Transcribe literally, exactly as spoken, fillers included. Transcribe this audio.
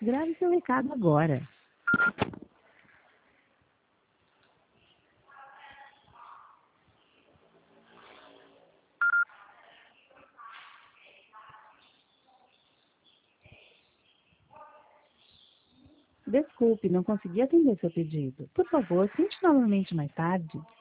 Grave seu recado agora. Desculpe, não consegui atender seu pedido. Por favor, tente novamente mais tarde.